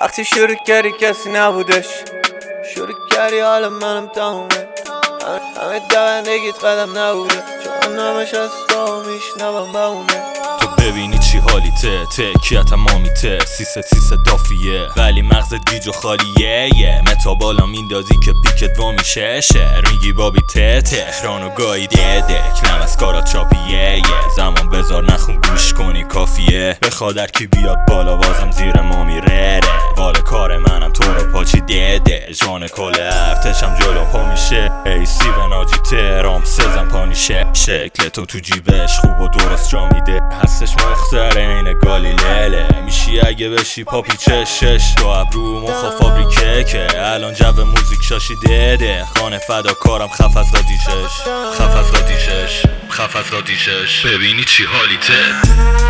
وقتی شروع کردی کسی نبودش، شروع کردی حالا منم تمومه. همه دوندگیت قدم نبوده، چون نامش از تو میشنوم بمونه. تو ببینی چی حالیته، تکیه تمامیته، سیست دافیه، ولی مغزت گیج و خالیه. متا بالا میندازی که پیکت وا میشه، شعر میگی بابی تهرانو گاهی کلم از کارات چاپیه. زمان بذار نخون گوش کنی کافیه، بخواد در کی بیاد بالا بازم زیر ما میره. وال کار منم تو رو پاچی جان کل هفتشم جلو پا میشه. ایسی و ناجی تهرام سزن پانیشه، شکل تو جیبش خوب و درست جا میده. هستش مختر این گالیله، میشی اگه بشی پاپی چشش. تو ابرو مخا فابریکه که الان جو موزیک شاشیده. خانه فداکارم خف از رادیشش ببینی چی حالیته.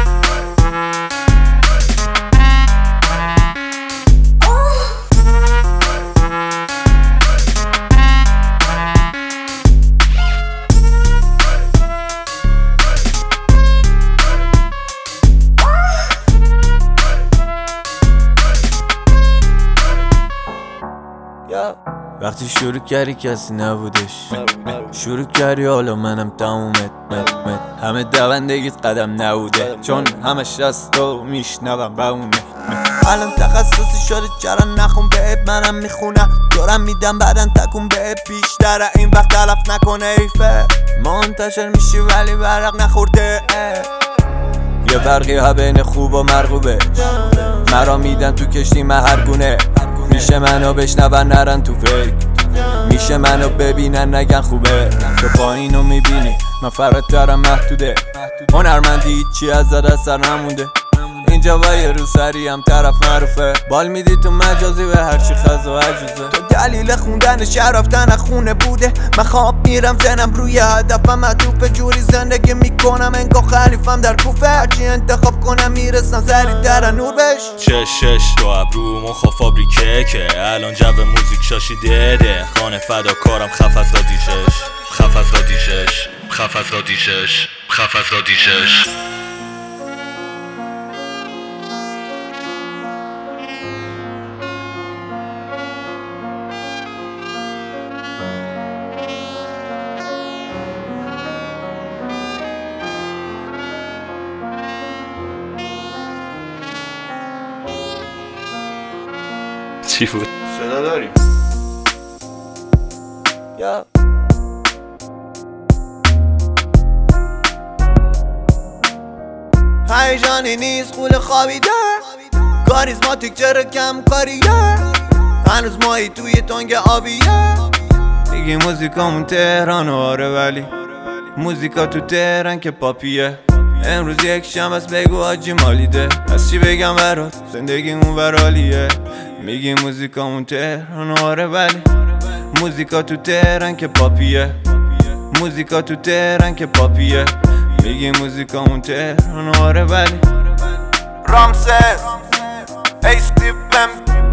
وقتی شروع کردی کسی نبودش، شروع کردی حالا منم تمومه. همه دوندگیت قدم نبوده، چون همش از تو میشنوم بمونه. الان تخصصی شده چرا نخون بهت، منم میخونم دارم میدم بعدن تکون بهت. بیشتر این وقت تلف نکنه ایفه، منتشر میشی ولی برق نخورده. یه فرقی ها بین خوب و مرغوبه، مرا میدن تو کشتی من هر گونه. میشه منو بشنون نرن تو فکر، میشه منو ببینن نگن خوبه. تو پایینو میبینی من فراترم محدوده، هنرمندی هیچی از اثر نمونده. اینجا با یه روسری هم طرف معروفه، بال میدی تو مجازی به هرچی خز و عجوزه. تو دلیل خوندن شهر رفتن خونه بوده، من خواب میرم زنم روی هدفم معطوفه. جوری زندگی میکنم انگار خلیفم در کوفه، هرچی انتخاب کنم میرسم سریع در نور بش. چشش تو ابرو مخا فابریکه که الان جو موزیک شاشیده. خانه فداکارم خف از رادیشش. چی بود؟ صدا داریم یا هیجانی نیست خول خوابیده، کاریزماتیک چرا کم کاریه. هنوز مایی توی تنگ آبیه، میگی موزیکامون تهران آره، ولی موزیکا تو تهران که پاپیه. امروز یک شنبه است بگو آجی مالیده، از چی بگم برات زندگیمون برالیه. میگی موزیکامون تهران آره، ولی موزیکا تو تهران که پاپیه. موزیکا تو تهران که پاپیه. میگی موزیکامون تهران آره، ولی رامسز ایستیپم